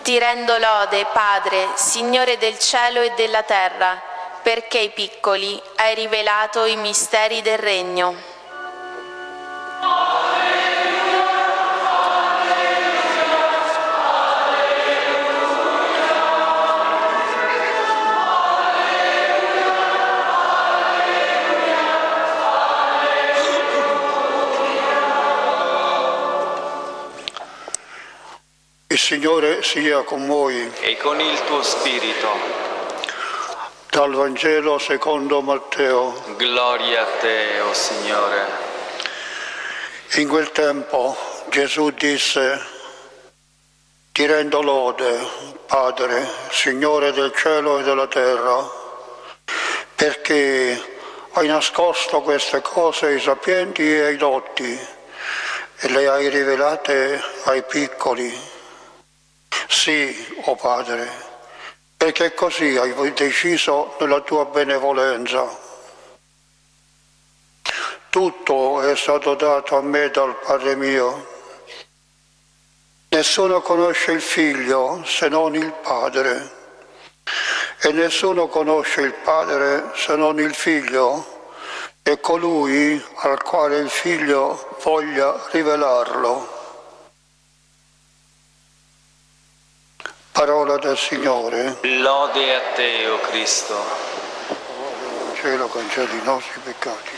Ti rendo lode, Padre, Signore del cielo e della terra, perché ai piccoli hai rivelato i misteri del regno. Il Signore sia con voi. E con il tuo spirito. Dal Vangelo secondo Matteo. Gloria a te, o Signore. In quel tempo Gesù disse: Ti rendo lode, Padre, Signore del cielo e della terra, perché hai nascosto queste cose ai sapienti e ai dotti e le hai rivelate ai piccoli. Sì, o Padre, perché così hai deciso nella tua benevolenza. Tutto è stato dato a me dal Padre mio. Nessuno conosce il Figlio se non il Padre, e nessuno conosce il Padre se non il Figlio e colui al quale il Figlio voglia rivelarlo. Parola del Signore. Lode a te, o Cristo. Il cielo cancella i nostri peccati.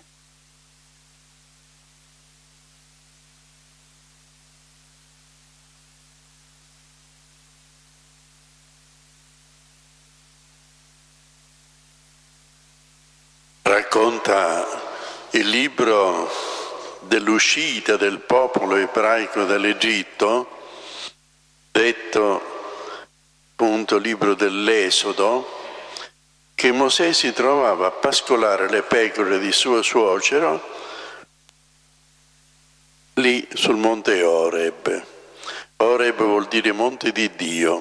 Racconta il libro dell'uscita del popolo ebraico dall'Egitto, detto appunto libro dell'Esodo, che Mosè si trovava a pascolare le pecore di suo suocero lì sul monte Oreb. Oreb vuol dire monte di Dio.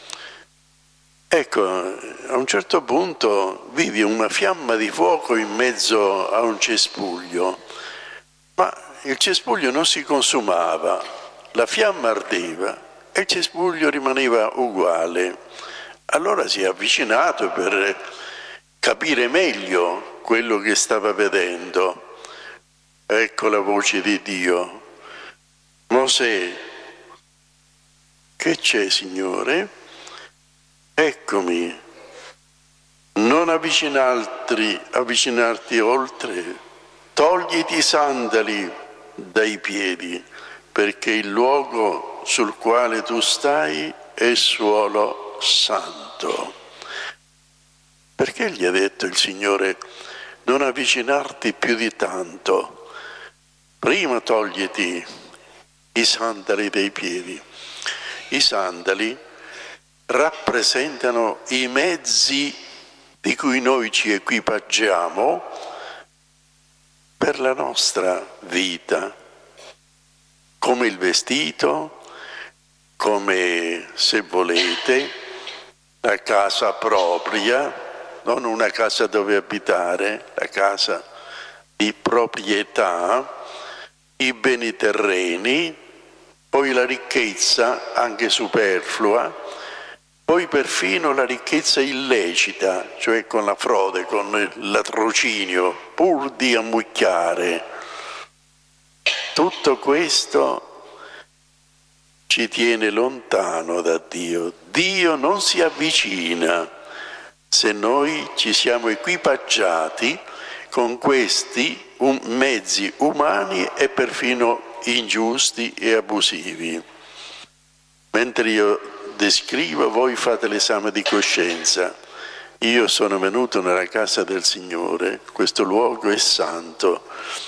Ecco, a un certo punto vidi una fiamma di fuoco in mezzo a un cespuglio, ma il cespuglio non si consumava, la fiamma ardeva e il cespuglio rimaneva uguale. Allora si è avvicinato per capire meglio quello che stava vedendo. Ecco la voce di Dio. Mosè, che c'è, Signore? Eccomi. Non avvicinarti oltre. Togliti i sandali dai piedi, perché il luogo sul quale tu stai è suolo santo. Perché gli ha detto il Signore non avvicinarti più di tanto? Prima togliti i sandali dai piedi. I sandali rappresentano i mezzi di cui noi ci equipaggiamo per la nostra vita, come il vestito, come, se volete, la casa propria, non una casa dove abitare, la casa di proprietà, i beni terreni, poi la ricchezza anche superflua, poi perfino la ricchezza illecita, cioè con la frode, con il latrocinio, pur di ammucchiare. Tutto questo ci tiene lontano da Dio. Dio non si avvicina se noi ci siamo equipaggiati con questi mezzi umani e perfino ingiusti e abusivi. Mentre io descrivo, voi fate l'esame di coscienza. Io sono venuto nella casa del Signore, questo luogo è santo.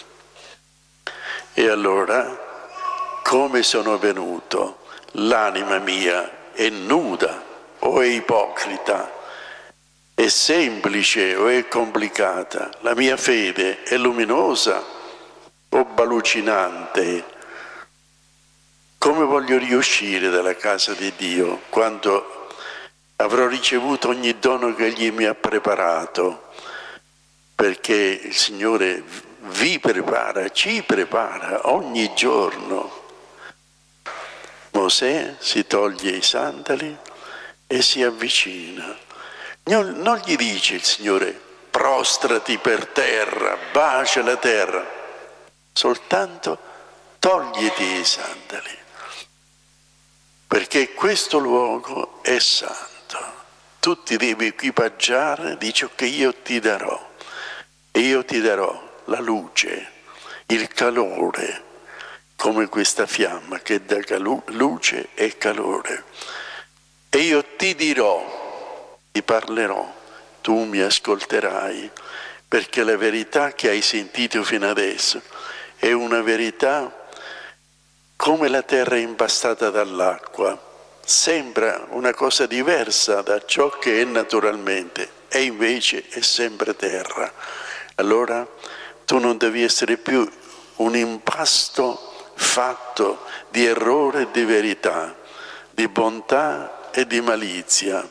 E allora, come sono venuto? L'anima mia è nuda o è ipocrita? È semplice o è complicata? La mia fede è luminosa o balucinante? Come voglio riuscire dalla casa di Dio quando avrò ricevuto ogni dono che Egli mi ha preparato? Perché il Signore vi prepara, ci prepara ogni giorno. Mosè si toglie i sandali e si avvicina. Non gli dice il Signore: prostrati per terra, bacia la terra, soltanto togliti i sandali, perché questo luogo è santo. Tu ti devi equipaggiare di ciò che io ti darò, e io ti darò la luce, il calore, come questa fiamma che dà luce e calore. E io ti dirò, ti parlerò, tu mi ascolterai, perché la verità che hai sentito fino adesso è una verità come la terra impastata dall'acqua. Sembra una cosa diversa da ciò che è naturalmente, e invece è sempre terra. Allora tu non devi essere più un impasto fatto di errore e di verità, di bontà e di malizia.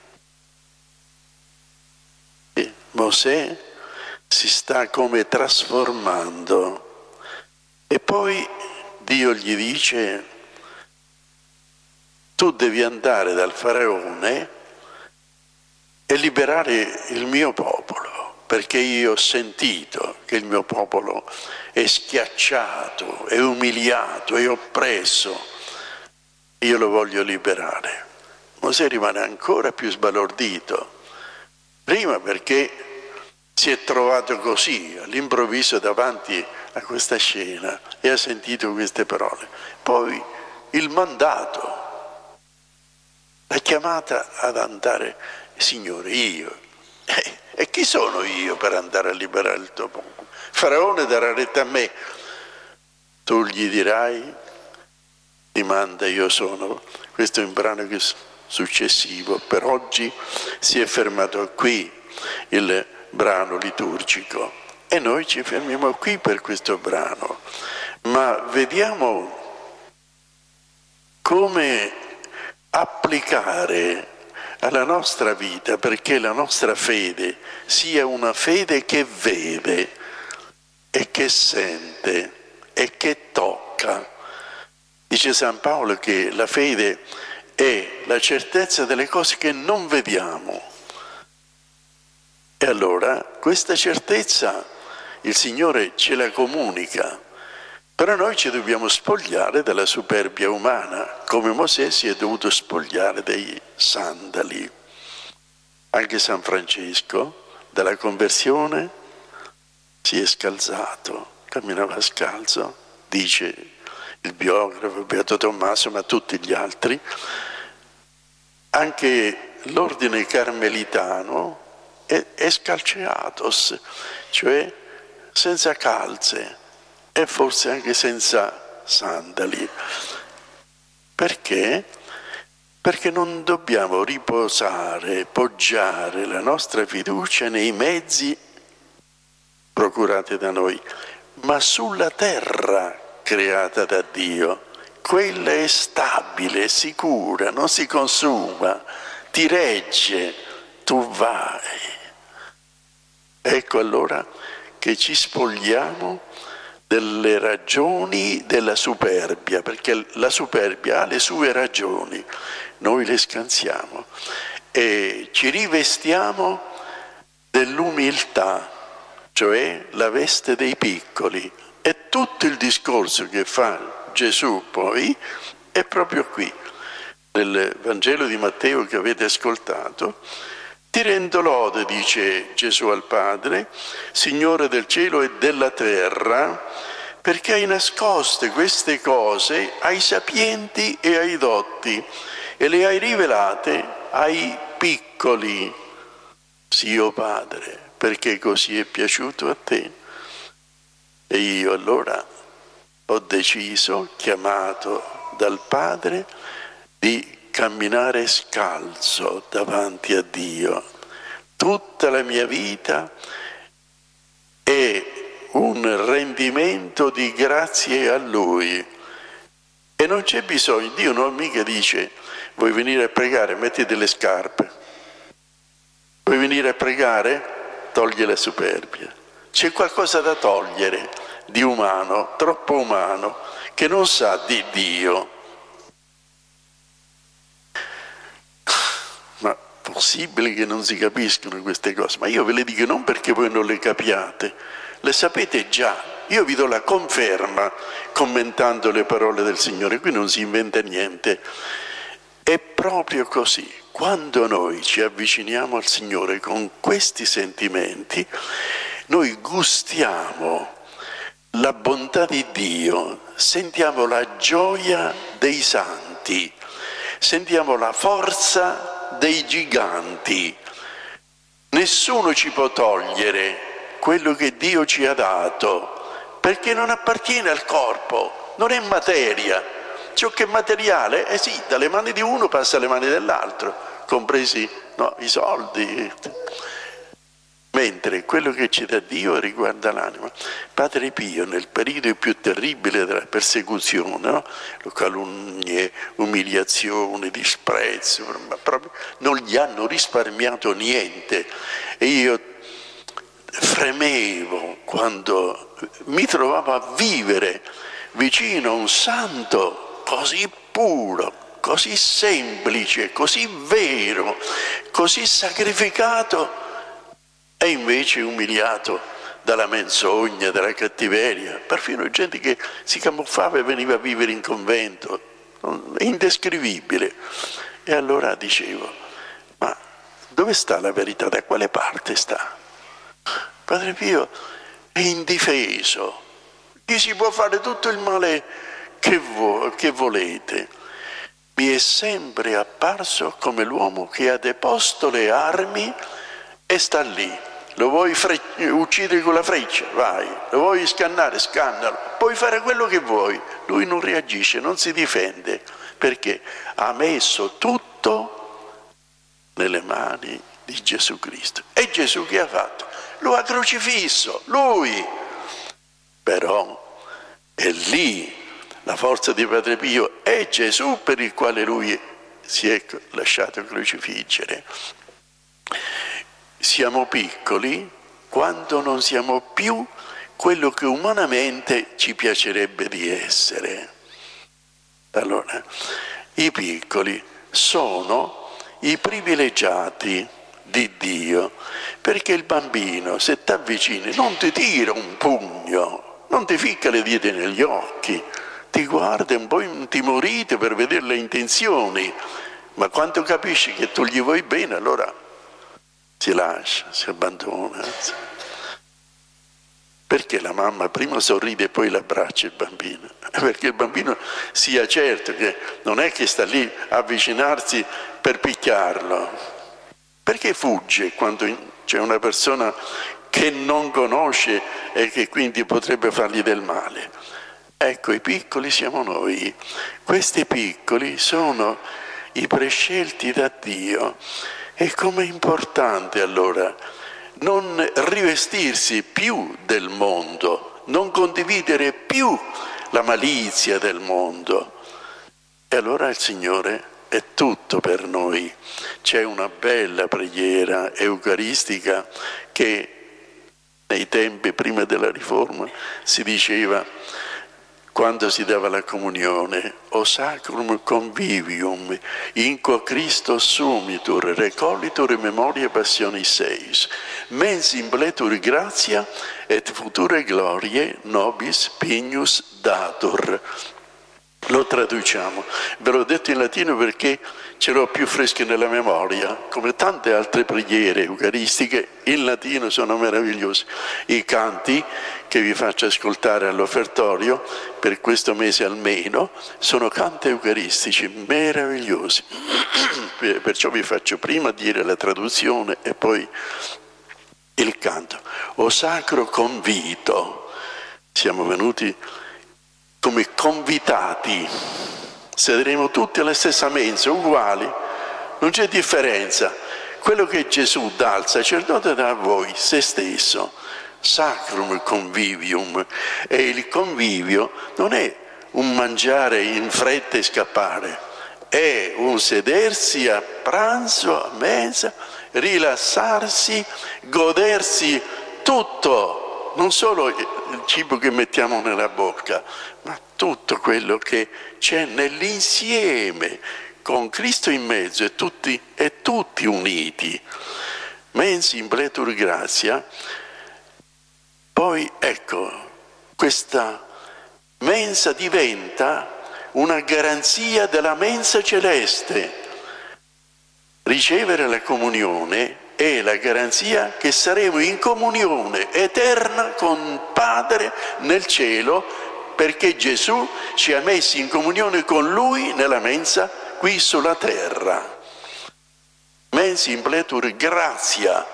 E Mosè si sta come trasformando, e poi Dio gli dice: tu devi andare dal faraone e liberare il mio popolo, perché io ho sentito che il mio popolo è schiacciato, è umiliato, è oppresso. Io lo voglio liberare. Mosè rimane ancora più sbalordito. Prima perché si è trovato così, all'improvviso, davanti a questa scena, e ha sentito queste parole. Poi il mandato, la chiamata ad andare. Signore, io, e chi sono io per andare a liberare il tuo popolo? Faraone darà retta a me. Tu gli dirai: ti manda, io sono. Questo è un brano successivo. Per oggi si è fermato qui il brano liturgico, e noi ci fermiamo qui per questo brano. Ma vediamo come applicare alla nostra vita, perché la nostra fede sia una fede che vede e che sente e che tocca. Dice San Paolo che la fede è la certezza delle cose che non vediamo. E allora questa certezza il Signore ce la comunica, però noi ci dobbiamo spogliare dalla superbia umana, come Mosè si è dovuto spogliare dei sandali. Anche San Francesco, dalla conversione, si è scalzato, camminava scalzo, dice il biografo Beato Tommaso, ma tutti gli altri. Anche l'ordine carmelitano è scalceatos, cioè senza calze, e forse anche senza sandali. Perché? Perché non dobbiamo riposare, poggiare la nostra fiducia nei mezzi procurati da noi, ma sulla terra creata da Dio. Quella è stabile, sicura, non si consuma, ti regge, tu vai. Ecco allora che ci spogliamo delle ragioni della superbia, perché la superbia ha le sue ragioni, noi le scansiamo, e ci rivestiamo dell'umiltà, cioè la veste dei piccoli. E tutto il discorso che fa Gesù poi è proprio qui, nel Vangelo di Matteo che avete ascoltato. Ti rendo lode, dice Gesù al Padre, Signore del cielo e della terra, perché hai nascoste queste cose ai sapienti e ai dotti e le hai rivelate ai piccoli. Sì, o Padre, perché così è piaciuto a te. E io allora ho deciso, chiamato dal Padre, di camminare scalzo davanti a Dio. Tutta la mia vita è un rendimento di grazie a Lui, e non c'è bisogno. Dio non mica dice: vuoi venire a pregare, mettiti le scarpe, vuoi venire a pregare, togli la superbia. C'è qualcosa da togliere di umano, troppo umano, che non sa di Dio. possibile che non si capiscono queste cose? Ma io ve le dico non perché voi non le capiate, le sapete già. Io vi do la conferma commentando le parole del Signore, qui non si inventa niente. È proprio così. Quando noi ci avviciniamo al Signore con questi sentimenti, noi gustiamo la bontà di Dio, sentiamo la gioia dei santi, sentiamo la forza dei giganti. Nessuno ci può togliere quello che Dio ci ha dato, perché non appartiene al corpo, non è materia. Ciò che è materiale, sì, dalle mani di uno passa alle mani dell'altro, compresi i soldi. Mentre quello che ci dà Dio riguarda l'anima. Padre Pio, nel periodo più terribile della persecuzione, calunnie, umiliazioni, disprezzo, ma proprio non gli hanno risparmiato niente. E io fremevo quando mi trovavo a vivere vicino a un santo così puro, così semplice, così vero, così sacrificato, e invece umiliato dalla menzogna, dalla cattiveria, perfino gente che si camuffava e veniva a vivere in convento, è indescrivibile. E allora dicevo, ma dove sta la verità? Da quale parte sta? Padre Pio è indifeso, gli si può fare tutto il male che volete. Mi è sempre apparso come l'uomo che ha deposto le armi e sta lì. Lo vuoi uccidere con la freccia? Vai. Lo vuoi scannare? Scannalo. Puoi fare quello che vuoi. Lui non reagisce, non si difende, perché ha messo tutto nelle mani di Gesù Cristo. E Gesù che ha fatto? Lo ha crocifisso, lui. Però è lì la forza di Padre Pio, è Gesù per il quale lui si è lasciato crocifiggere. Siamo piccoli quando non siamo più quello che umanamente ci piacerebbe di essere. Allora, i piccoli sono i privilegiati di Dio, perché il bambino, se ti avvicini, non ti tira un pugno, non ti ficca le dita negli occhi, ti guarda un po' intimorito per vedere le intenzioni, ma quando capisci che tu gli vuoi bene, allora si lascia, si abbandona. Perché la mamma prima sorride e poi l'abbraccia il bambino? Perché il bambino sia certo che non è che sta lì a avvicinarsi per picchiarlo. Perché fugge quando c'è una persona che non conosce e che quindi potrebbe fargli del male? Ecco, i piccoli siamo noi. Questi piccoli sono i prescelti da Dio. E com'è importante allora non rivestirsi più del mondo, non condividere più la malizia del mondo. E allora il Signore è tutto per noi. C'è una bella preghiera eucaristica che nei tempi prima della Riforma si diceva, quando si dava la comunione, o sacrum convivium, in quo Christo sumitur, recolitur memoria passionis seis, mens impletur gratia et future glorie nobis pignus datur. Lo traduciamo. Ve l'ho detto in latino perché ce l'ho più fresco nella memoria, come tante altre preghiere eucaristiche in latino sono meravigliose. I canti che vi faccio ascoltare all'offertorio per questo mese almeno sono canti eucaristici meravigliosi. Perciò vi faccio prima dire la traduzione e poi il canto. O sacro convito, siamo venuti come convitati, sederemo tutti alla stessa mensa, uguali, non c'è differenza. Quello che Gesù dà al sacerdote dà a voi, se stesso. Sacrum convivium. E il convivio non è un mangiare in fretta e scappare, è un sedersi a pranzo, a mensa, rilassarsi, godersi tutto, non solo il cibo che mettiamo nella bocca, ma tutto quello che c'è nell'insieme con Cristo in mezzo e tutti uniti, mens impletur gratia, poi ecco, questa mensa diventa una garanzia della mensa celeste. Ricevere la comunione è la garanzia che saremo in comunione eterna con Padre nel cielo, perché Gesù ci ha messi in comunione con Lui nella mensa qui sulla terra. Mens impletur gratia.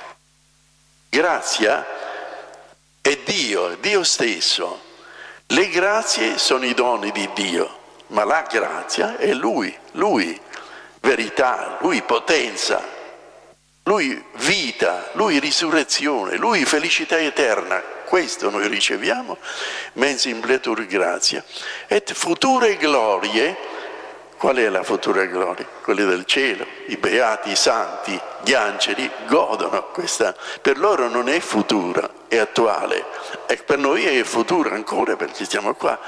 Grazia è Dio stesso. Le grazie sono i doni di Dio, ma la grazia è Lui, verità, Lui potenza, Lui vita, Lui risurrezione, Lui felicità eterna. Questo noi riceviamo, mens impletur gratia. Et future glorie. Qual è la futura gloria? Quelle del cielo, i beati, i santi, gli angeli godono questa. Per loro non è futura, è attuale, e per noi è futura ancora perché siamo qua.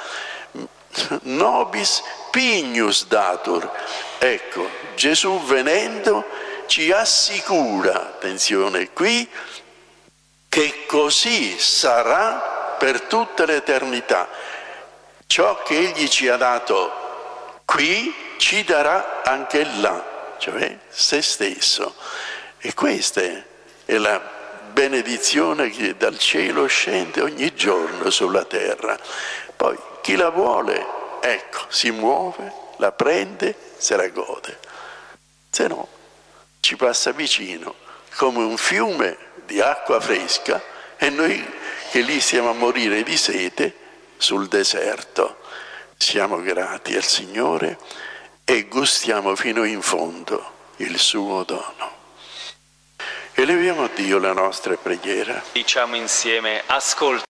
Nobis pignus datur. Ecco, Gesù venendo ci assicura, attenzione qui, che così sarà per tutta l'eternità. Ciò che Egli ci ha dato qui ci darà anche là, cioè se stesso. E questa è la benedizione che dal cielo scende ogni giorno sulla terra. Poi chi la vuole, ecco, si muove, la prende, se la gode. Se no, ci passa vicino come un fiume di acqua fresca e noi che lì stiamo a morire di sete sul deserto. Siamo grati al Signore e gustiamo fino in fondo il suo dono. Eleviamo a Dio la nostra preghiera. Diciamo insieme: ascolta.